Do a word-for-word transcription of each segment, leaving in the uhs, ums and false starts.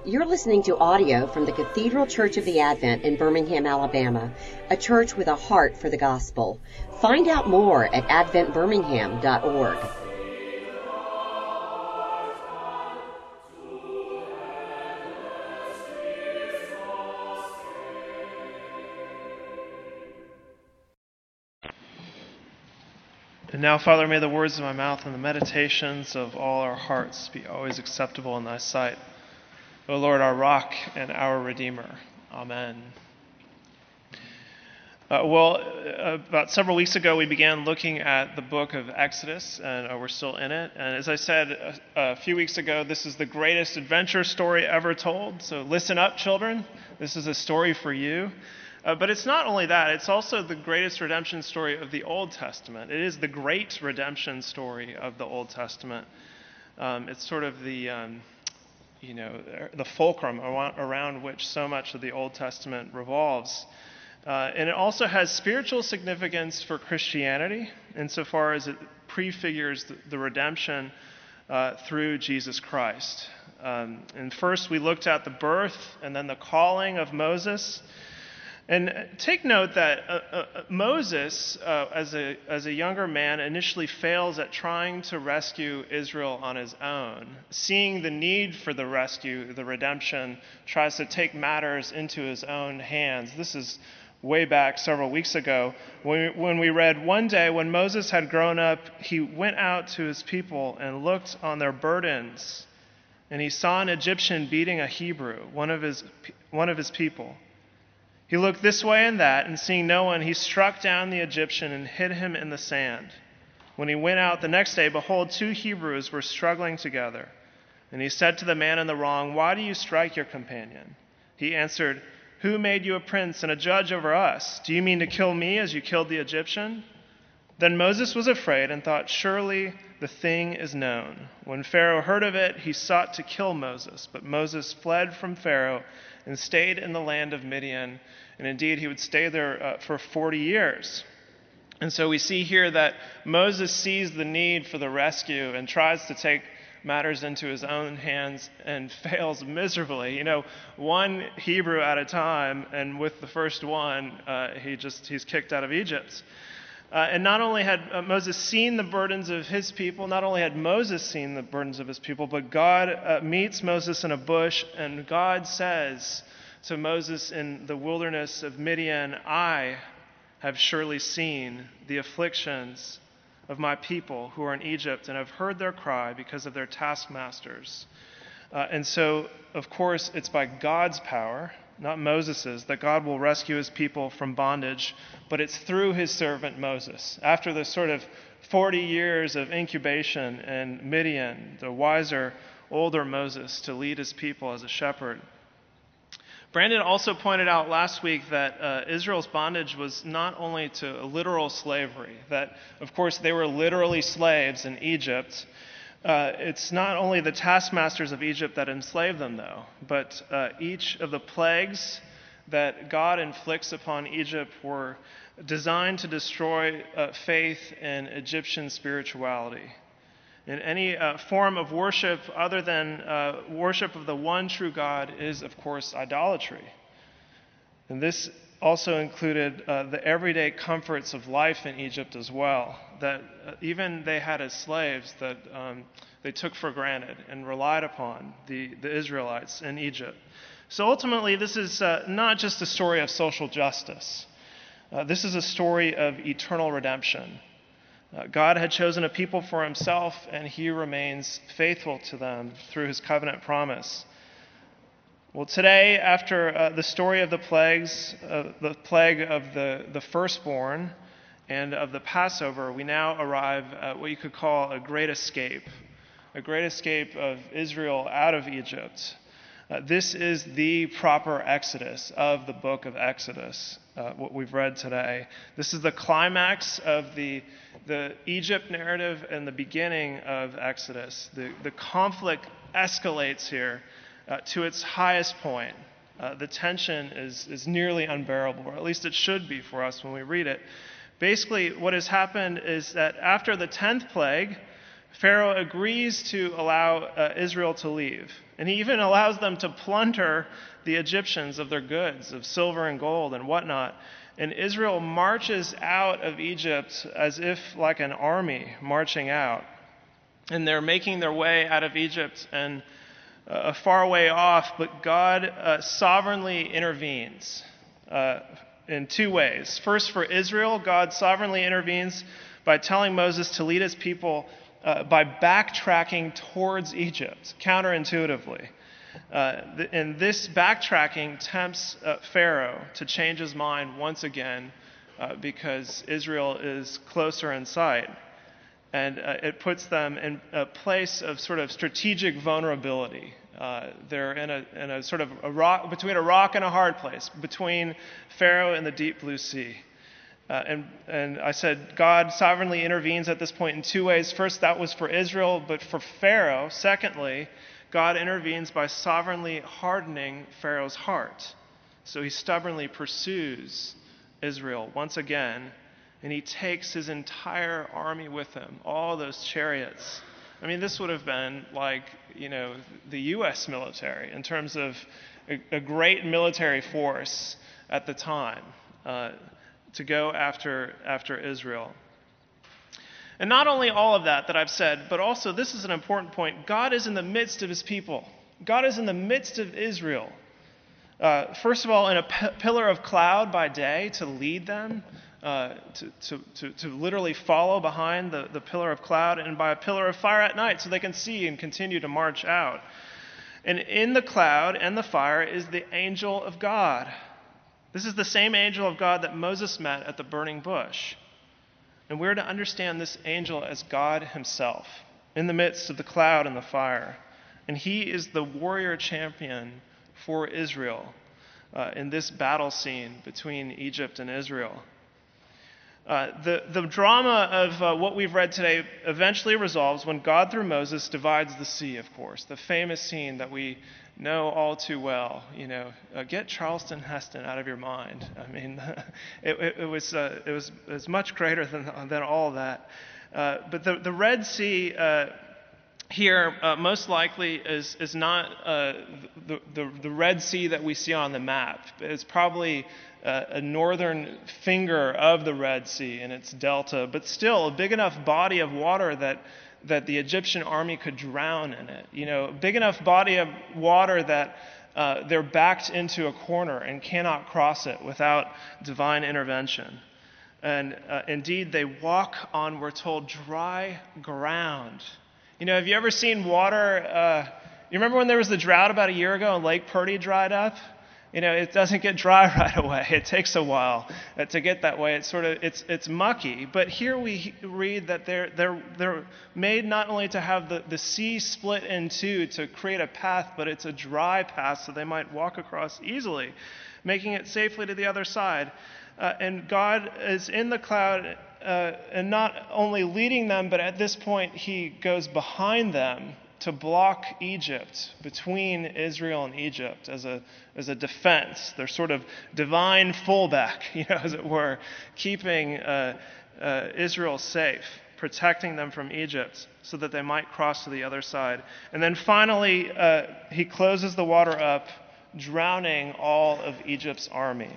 You're listening to audio from the Cathedral Church of the Advent in Birmingham, Alabama, a church with a heart for the gospel. Find out more at advent birmingham dot org. And now, Father, may the words of my mouth and the meditations of all our hearts be always acceptable in thy sight. O Lord, our rock and our Redeemer. Amen. Uh, well, uh, about several weeks ago, we began looking at the book of Exodus, and uh, we're still in it. And as I said a, a few weeks ago, this is the greatest adventure story ever told. So listen up, children. This is a story for you. Uh, but it's not only that, it's also the greatest redemption story of the Old Testament. It is the great redemption story of the Old Testament. Um, it's sort of the, um, you know, the fulcrum around which so much of the Old Testament revolves. Uh, and it also has spiritual significance for Christianity, insofar as it prefigures the, the redemption uh, through Jesus Christ. Um, and first we looked at the birth and then the calling of Moses. And take note that uh, uh, Moses, uh, as a as a younger man, initially fails at trying to rescue Israel on his own. Seeing the need for the rescue, the redemption, tries to take matters into his own hands. This is way back several weeks ago when we, when we read, one day when Moses had grown up, he went out to his people and looked on their burdens, and he saw an Egyptian beating a Hebrew, one of his one of his people. He looked this way and that, and seeing no one, he struck down the Egyptian and hid him in the sand. When he went out the next day, behold, two Hebrews were struggling together. And he said to the man in the wrong, "Why do you strike your companion?" He answered, "Who made you a prince and a judge over us? Do you mean to kill me as you killed the Egyptian?" Then Moses was afraid and thought, "Surely the thing is known." When Pharaoh heard of it, he sought to kill Moses. But Moses fled from Pharaoh and stayed in the land of Midian. And indeed, he would stay there uh, for forty years. And so we see here that Moses sees the need for the rescue and tries to take matters into his own hands and fails miserably. You know, one Hebrew at a time, and with the first one, uh, he just he's kicked out of Egypt. Uh, and not only had uh, Moses seen the burdens of his people, not only had Moses seen the burdens of his people, but God uh, meets Moses in a bush, and God says to Moses in the wilderness of Midian, "I have surely seen the afflictions of my people who are in Egypt, and have heard their cry because of their taskmasters." Uh, and so, of course, it's by God's power, not Moses's, that God will rescue his people from bondage, but it's through his servant Moses. After the sort of forty years of incubation in Midian, the wiser, older Moses to lead his people as a shepherd. Brandon also pointed out last week that uh, Israel's bondage was not only to literal slavery, that, of course, they were literally slaves in Egypt. Uh, it's not only the taskmasters of Egypt that enslaved them, though, but uh, each of the plagues that God inflicts upon Egypt were designed to destroy uh, faith in Egyptian spirituality. And any uh, form of worship other than uh, worship of the one true God is, of course, idolatry. And this also included uh, the everyday comforts of life in Egypt as well, that uh, even they had as slaves that um, they took for granted and relied upon, the, the Israelites in Egypt. So ultimately, this is uh, not just a story of social justice. Uh, this is a story of eternal redemption. Uh, God had chosen a people for himself, and he remains faithful to them through his covenant promise. Well, today, after uh, the story of the plagues, uh, the plague of the, the firstborn and of the Passover, we now arrive at what you could call a great escape, a great escape of Israel out of Egypt. Uh, this is the proper exodus of the book of Exodus, uh, what we've read today. This is the climax of the, the Egypt narrative and the beginning of Exodus. The, the conflict escalates here uh, to its highest point. Uh, the tension is, is nearly unbearable, or at least it should be for us when we read it. Basically, what has happened is that after the tenth plague, Pharaoh agrees to allow uh, Israel to leave, and he even allows them to plunder the Egyptians of their goods, of silver and gold and whatnot. And Israel marches out of Egypt as if like an army marching out. And they're making their way out of Egypt and uh, a far way off, but God uh, sovereignly intervenes uh, in two ways. First, for Israel, God sovereignly intervenes by telling Moses to lead his people uh, by backtracking towards Egypt, counterintuitively. Uh, th- and this backtracking tempts uh, Pharaoh to change his mind once again uh, because Israel is closer in sight. And uh, it puts them in a place of sort of strategic vulnerability. Uh, they're in a, in a sort of a rock, between a rock and a hard place, between Pharaoh and the deep blue sea. Uh, and, and I said God sovereignly intervenes at this point in two ways. First, that was for Israel, but for Pharaoh, secondly, God intervenes by sovereignly hardening Pharaoh's heart. So he stubbornly pursues Israel once again, and he takes his entire army with him, all those chariots. I mean, this would have been like, you know, the U S military in terms of a, a great military force at the time uh, to go after after Israel. And not only all of that that I've said, but also this is an important point. God is in the midst of his people. God is in the midst of Israel. Uh, first of all, in a p- pillar of cloud by day to lead them, uh, to, to, to, to literally follow behind the, the pillar of cloud, and by a pillar of fire at night so they can see and continue to march out. And in the cloud and the fire is the angel of God. This is the same angel of God that Moses met at the burning bush. And we're to understand this angel as God himself in the midst of the cloud and the fire. And he is the warrior champion for Israel uh, in this battle scene between Egypt and Israel. Uh, the, the drama of uh, what we've read today eventually resolves when God, through Moses, divides the sea, of course. The famous scene that we know all too well. You know, uh, get Charleston Heston out of your mind. I mean, it, it, it was uh, it was it was much greater than than all of that. Uh, but the the Red Sea uh, here uh, most likely is is not uh, the, the the Red Sea that we see on the map. It's probably uh, a northern finger of the Red Sea in its delta, but still a big enough body of water that. that the Egyptian army could drown in it. You know, a big enough body of water that uh, they're backed into a corner and cannot cross it without divine intervention. And uh, indeed, they walk on, we're told, dry ground. You know, have you ever seen water? Uh, you remember when there was the drought about a year ago and Lake Purdy dried up? You know, it doesn't get dry right away. It takes a while uh, to get that way. It's sort of it's it's mucky. But here we read that they're they're they're made not only to have the, the sea split in two to create a path, but it's a dry path so they might walk across easily, making it safely to the other side. Uh, and God is in the cloud uh, and not only leading them, but at this point he goes behind them to block Egypt, between Israel and Egypt, as a as a defense. They're sort of divine fullback, you know, as it were, keeping uh, uh, Israel safe, protecting them from Egypt so that they might cross to the other side. And then finally, uh, he closes the water up, drowning all of Egypt's army.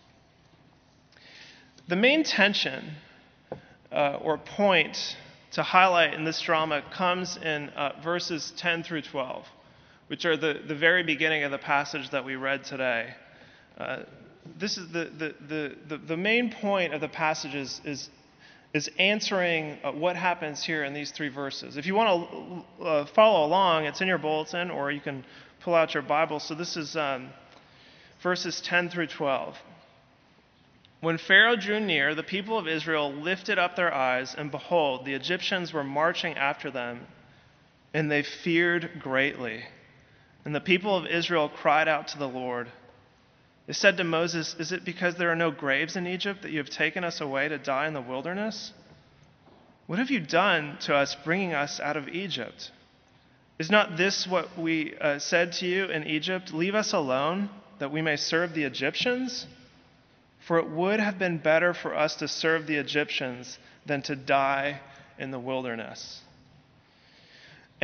The main tension uh, or point to highlight in this drama comes in uh, verses ten through twelve, which are the, the very beginning of the passage that we read today. Uh, this is the, the, the, the, the main point of the passage is, is, is answering uh, what happens here in these three verses. If you want to uh, follow along, it's in your bulletin, or you can pull out your Bible. So this is um, verses ten through twelve. When Pharaoh drew near, the people of Israel lifted up their eyes, and behold, the Egyptians were marching after them, and they feared greatly. And the people of Israel cried out to the Lord. They said to Moses, "Is it because there are no graves in Egypt that you have taken us away to die in the wilderness? What have you done to us, bringing us out of Egypt? Is not this what we uh, said to you in Egypt? Leave us alone, that we may serve the Egyptians? For it would have been better for us to serve the Egyptians than to die in the wilderness."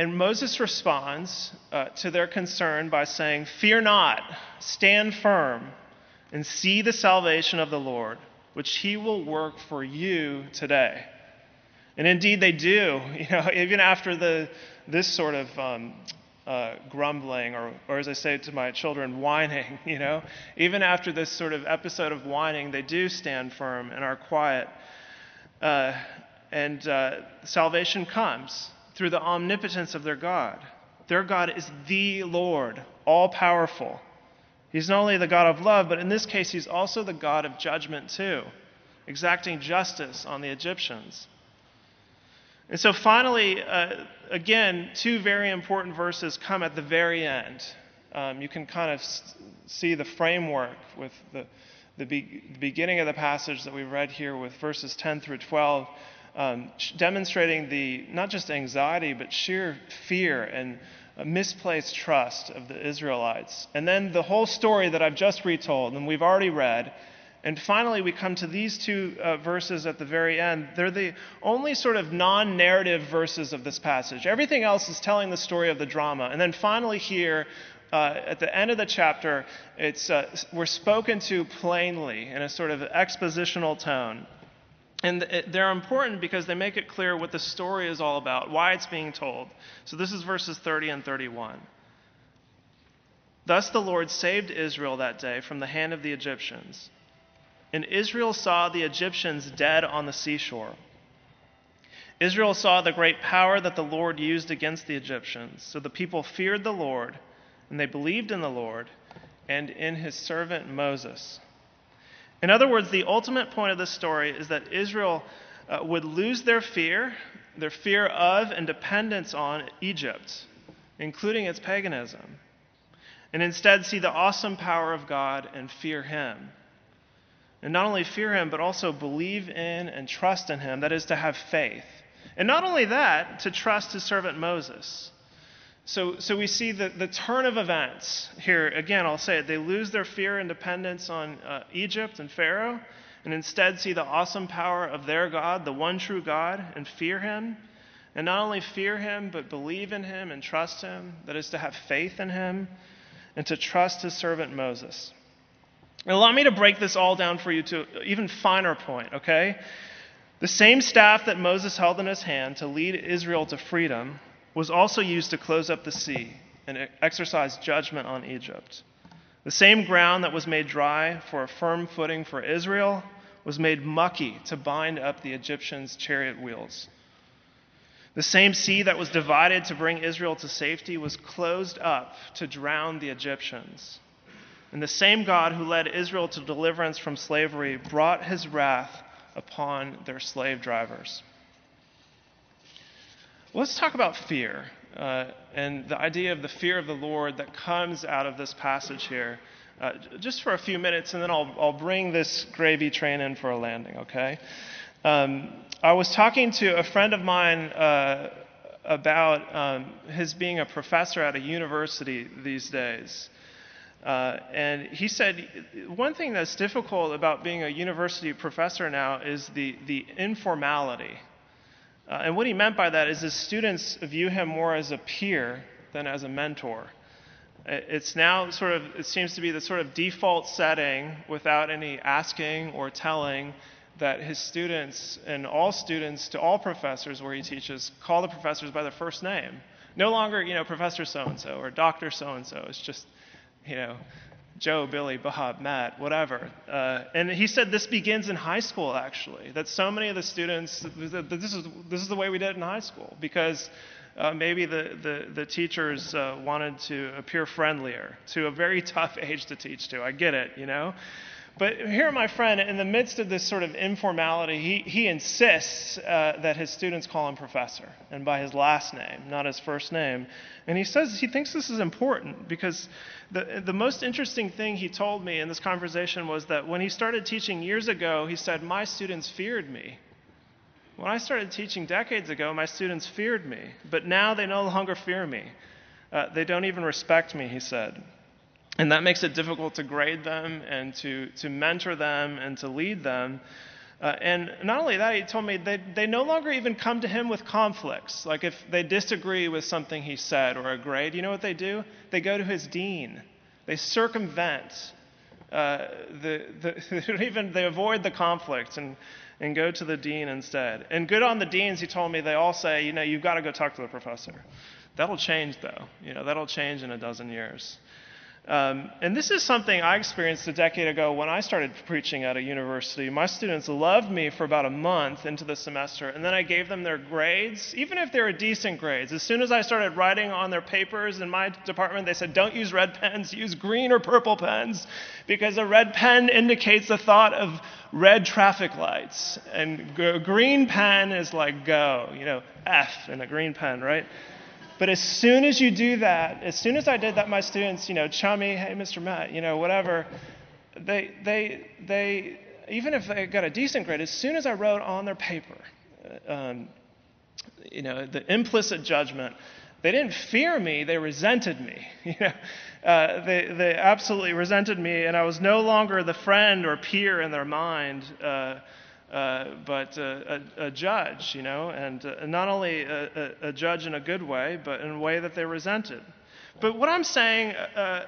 And Moses responds uh, to their concern by saying, "Fear not, stand firm, and see the salvation of the Lord, which he will work for you today." And indeed they do. You know, even after the this sort of um, uh, grumbling, or, or as I say to my children, whining, you know, even after this sort of episode of whining, they do stand firm and are quiet. Uh, and uh, salvation comes through the omnipotence of their God. Their God is the Lord, all-powerful. He's not only the God of love, but in this case, he's also the God of judgment too, exacting justice on the Egyptians. And so finally, uh, again, two very important verses come at the very end. Um, you can kind of s- see the framework with the, the, be- the beginning of the passage that we read here with verses ten through twelve, um, demonstrating the not just anxiety, but sheer fear and a misplaced trust of the Israelites. And then the whole story that I've just retold and we've already read. And finally, we come to these two uh, verses at the very end. They're the only sort of non-narrative verses of this passage. Everything else is telling the story of the drama. And then finally here, uh, at the end of the chapter, it's uh, we're spoken to plainly in a sort of expositional tone. And they're important because they make it clear what the story is all about, why it's being told. So this is verses thirty and thirty-one. "Thus the Lord saved Israel that day from the hand of the Egyptians. And Israel saw the Egyptians dead on the seashore. Israel saw the great power that the Lord used against the Egyptians. So the people feared the Lord, and they believed in the Lord and in his servant Moses." In other words, the ultimate point of this story is that Israel uh, would lose their fear, their fear of and dependence on Egypt, including its paganism, and instead see the awesome power of God and fear him. And not only fear him, but also believe in and trust in him, that is, to have faith. And not only that, to trust his servant Moses. So, so we see the, the turn of events here. Again, I'll say it. They lose their fear and dependence on uh, Egypt and Pharaoh, and instead see the awesome power of their God, the one true God, and fear him. And not only fear him, but believe in him and trust him, that is, to have faith in him, and to trust his servant Moses. And allow me to break this all down for you to an even finer point, okay? The same staff that Moses held in his hand to lead Israel to freedom was also used to close up the sea and exercise judgment on Egypt. The same ground that was made dry for a firm footing for Israel was made mucky to bind up the Egyptians' chariot wheels. The same sea that was divided to bring Israel to safety was closed up to drown the Egyptians. And the same God who led Israel to deliverance from slavery brought his wrath upon their slave drivers. Let's talk about fear uh, and the idea of the fear of the Lord that comes out of this passage here. Uh, just for a few minutes, and then I'll, I'll bring this gravy train in for a landing, okay? Um, I was talking to a friend of mine uh, about um, his being a professor at a university these days. Uh, and he said, one thing that's difficult about being a university professor now is the, the informality. Uh, and what he meant by that is his students view him more as a peer than as a mentor. It's now sort of, it seems to be the sort of default setting without any asking or telling that his students and all students to all professors where he teaches call the professors by their first name. No longer, you know, Professor so-and-so or Doctor so-and-so. It's just, you know, Joe, Billy, Bob, Matt, whatever. Uh, and he said this begins in high school, actually, that so many of the students, this is this is the way we did it in high school, because uh, maybe the, the, the teachers uh, wanted to appear friendlier to a very tough age to teach to. I get it, you know. But here, my friend, in the midst of this sort of informality, he, he insists uh, that his students call him professor, and by his last name, not his first name. And he says he thinks this is important because the, the most interesting thing he told me in this conversation was that when he started teaching years ago, he said, my students feared me. When I started teaching decades ago, my students feared me, but now they no longer fear me. Uh, they don't even respect me, he said. And that makes it difficult to grade them and to, to mentor them and to lead them Uh, and not only that, he told me they, they no longer even come to him with conflicts. Like if they disagree with something he said or a grade, you know what they do? They go to his dean. They circumvent. Uh, the, the, they don't even they avoid the conflict and, and go to the dean instead. And good on the deans, he told me, they all say, you know, you've got to go talk to the professor. That'll change, though. You know, that'll change in a dozen years. Um, and this is something I experienced a decade ago when I started preaching at a university. My students loved me for about a month into the semester, and then I gave them their grades, even if they were decent grades. As soon as I started writing on their papers in my department, they said, don't use red pens, use green or purple pens, because a red pen indicates the thought of red traffic lights, and a green pen is like go, you know, F in a green pen, right? But as soon as you do that, as soon as I did that, my students, you know, chummy, hey, Mister Matt, you know, whatever, they, they, they, even if they got a decent grade, as soon as I wrote on their paper, um, you know, the implicit judgment, they didn't fear me, they resented me. You know, uh, they, they absolutely resented me, and I was no longer the friend or peer in their mind. Uh, Uh, but uh, a, a judge, you know, and uh, not only a, a, a judge in a good way, but in a way that they resented. But what I'm saying uh,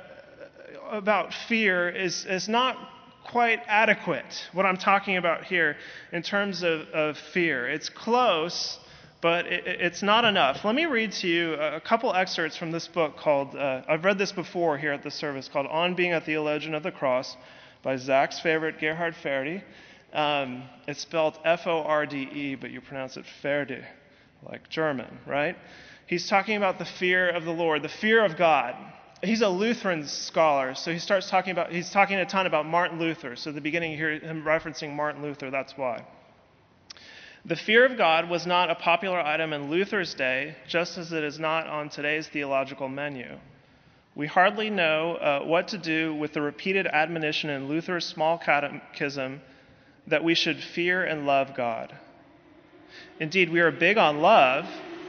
about fear is, is not quite adequate, what I'm talking about here in terms of, of fear. It's close, but it, it's not enough. Let me read to you a couple excerpts from this book called, uh, I've read this before here at the service, called On Being a Theologian of the Cross by Zach's favorite, Gerhard Forde. Um, it's spelled F O R D E, but you pronounce it Ferde, like German, right? He's talking about the fear of the Lord, the fear of God. He's a Lutheran scholar, so he starts talking about, he's talking a ton about Martin Luther. So at the beginning you hear him referencing Martin Luther, that's why. The fear of God was not a popular item in Luther's day, just as it is not on today's theological menu. We hardly know uh, what to do with the repeated admonition in Luther's small catechism that we should fear and love God. Indeed, we are big on love,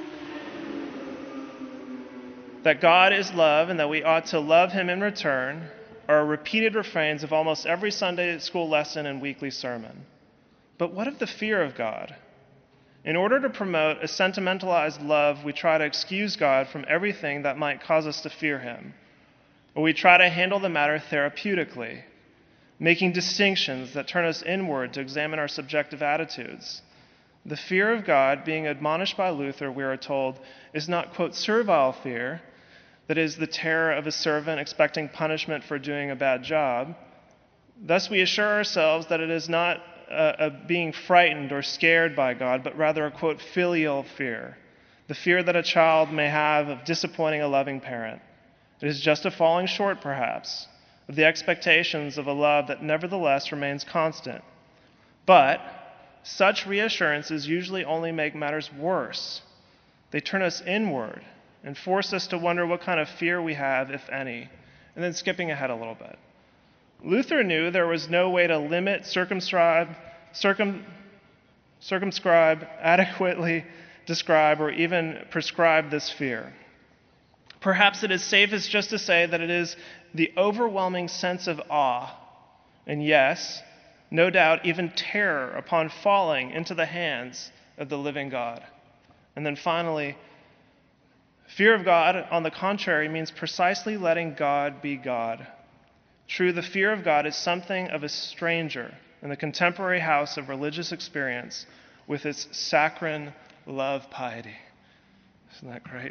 that God is love and that we ought to love him in return, are repeated refrains of almost every Sunday school lesson and weekly sermon. But what of the fear of God? In order to promote a sentimentalized love, we try to excuse God from everything that might cause us to fear him, or we try to handle the matter therapeutically, making distinctions that turn us inward to examine our subjective attitudes. The fear of God, being admonished by Luther, we are told, is not, quote, servile fear, that is, the terror of a servant expecting punishment for doing a bad job. Thus we assure ourselves that it is not a, a being frightened or scared by God, but rather a, quote, filial fear, the fear that a child may have of disappointing a loving parent. It is just a falling short, perhaps, of the expectations of a love that nevertheless remains constant. But such reassurances usually only make matters worse. They turn us inward and force us to wonder what kind of fear we have, if any. And then skipping ahead a little bit. Luther knew there was no way to limit, circumscribe, circum, circumscribe, adequately describe, or even prescribe this fear. Perhaps it is safest just to say that it is the overwhelming sense of awe, and yes, no doubt even terror upon falling into the hands of the living God. And then finally, fear of God, on the contrary, means precisely letting God be God. True, the fear of God is something of a stranger in the contemporary house of religious experience with its saccharine love piety. Isn't that great?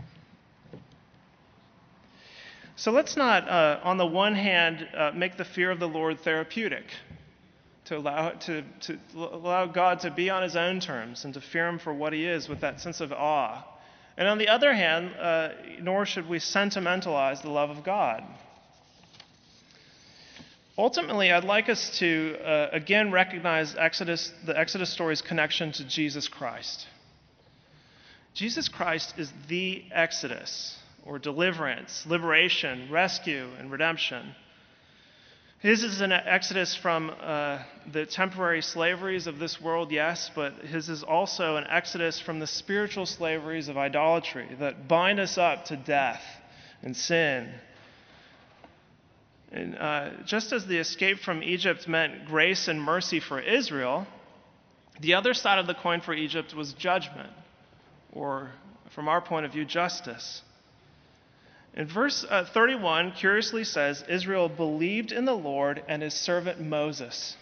So let's not, uh, on the one hand, uh, make the fear of the Lord therapeutic, to allow, to, to allow God to be on his own terms and to fear him for what he is with that sense of awe. And on the other hand, uh, nor should we sentimentalize the love of God. Ultimately, I'd like us to, uh, again, recognize Exodus, the Exodus story's connection to Jesus Christ. Jesus Christ is the Exodus, or deliverance, liberation, rescue, and redemption. His is an exodus from uh, the temporary slaveries of this world, yes, but his is also an exodus from the spiritual slaveries of idolatry that bind us up to death and sin. And uh, just as the escape from Egypt meant grace and mercy for Israel, The other side of the coin for Egypt was judgment, or from our point of view, justice. In verse uh, thirty-one, curiously says, Israel believed in the Lord and his servant Moses.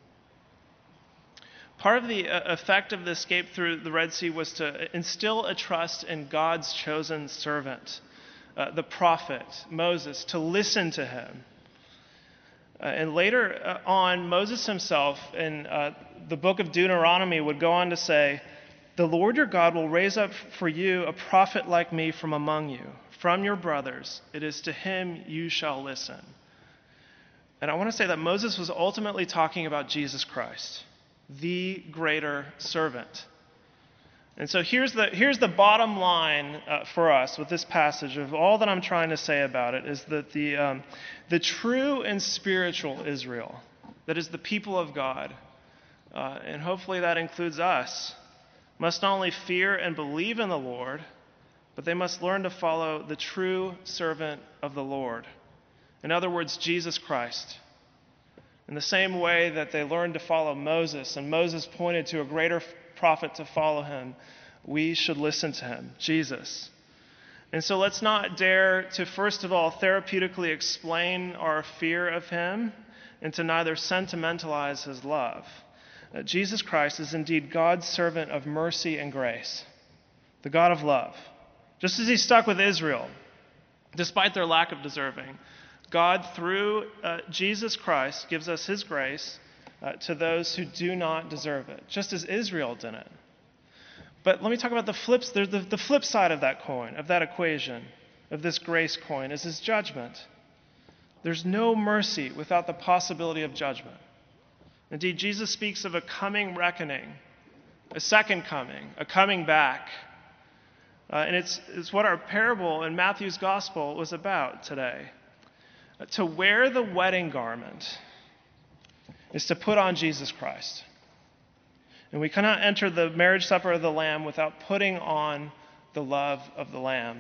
Part of the uh, effect of the escape through the Red Sea was to instill a trust in God's chosen servant, uh, the prophet, Moses, to listen to him. Uh, and later uh, on, Moses himself in uh, the book of Deuteronomy would go on to say, the Lord your God will raise up for you a prophet like me from among you, from your brothers. It is to him you shall listen. And I want to say that Moses was ultimately talking about Jesus Christ, the greater servant. And so here's the here's the bottom line uh, for us with this passage of all that I'm trying to say about it is that the um, the true and spiritual Israel, that is the people of God, uh, and hopefully that includes us, must not only fear and believe in the Lord, but they must learn to follow the true servant of the Lord. In other words, Jesus Christ. In the same way that they learned to follow Moses, and Moses pointed to a greater prophet to follow him, we should listen to him, Jesus. And so let's not dare to, first of all, therapeutically explain our fear of him, and to neither sentimentalize his love. Uh, Jesus Christ is indeed God's servant of mercy and grace, the God of love. Just as he stuck with Israel, despite their lack of deserving, God, through uh, Jesus Christ, gives us his grace uh, to those who do not deserve it, just as Israel didn't. But let me talk about the flips. The, the, the flip side of that coin, of that equation, of this grace coin, is his judgment. There's no mercy without the possibility of judgment. Indeed, Jesus speaks of a coming reckoning, a second coming, a coming back. Uh, and it's, it's what our parable in Matthew's gospel was about today. Uh, to wear the wedding garment is to put on Jesus Christ. And we cannot enter the marriage supper of the Lamb without putting on the love of the Lamb.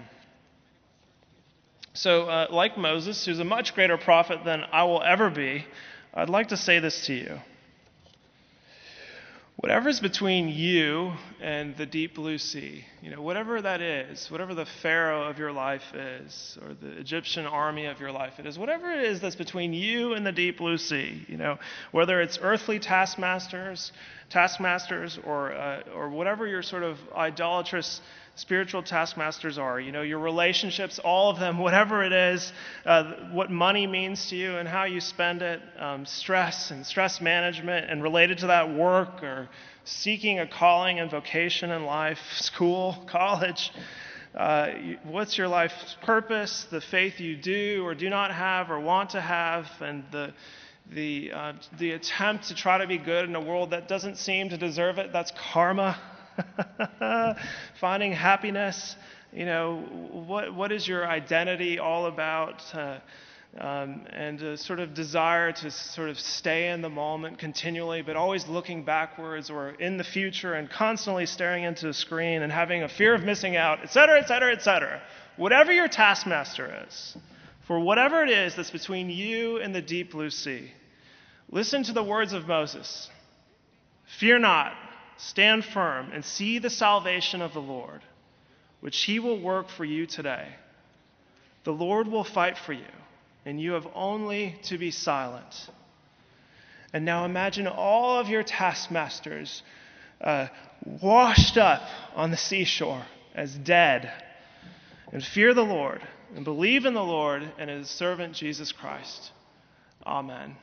So, uh, like Moses, who's a much greater prophet than I will ever be, I'd like to say this to you. Whatever is between you and the deep blue sea, you know, whatever that is, whatever the Pharaoh of your life is, or the Egyptian army of your life it is, whatever it is that's between you and the deep blue sea, you know, whether it's earthly taskmasters, taskmasters, or uh, or whatever your sort of idolatrous spiritual taskmasters are, you know, your relationships, all of them, whatever it is, uh, what money means to you and how you spend it, um, stress and stress management, and related to that, work or seeking a calling and vocation in life, school, college. Uh, what's your life's purpose, the faith you do or do not have or want to have, and the the uh, the attempt to try to be good in a world that doesn't seem to deserve it. That's karma. Finding happiness, you know, what what is your identity all about? Uh, um, and a sort of desire to sort of stay in the moment continually, but always looking backwards or in the future and constantly staring into a screen and having a fear of missing out, et cetera, et cetera, et cetera. Whatever your taskmaster is, for whatever it is that's between you and the deep blue sea, listen to the words of Moses. Fear not. Stand firm and see the salvation of the Lord, which he will work for you today. The Lord will fight for you, and you have only to be silent. And now imagine all of your taskmasters uh, washed up on the seashore as dead. And fear the Lord, and believe in the Lord and his servant Jesus Christ. Amen.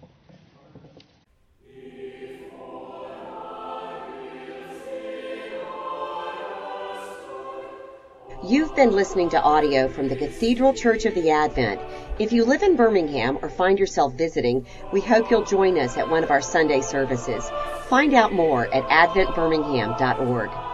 You've been listening to audio from the Cathedral Church of the Advent. If you live in Birmingham or find yourself visiting, we hope you'll join us at one of our Sunday services. Find out more at advent birmingham dot org.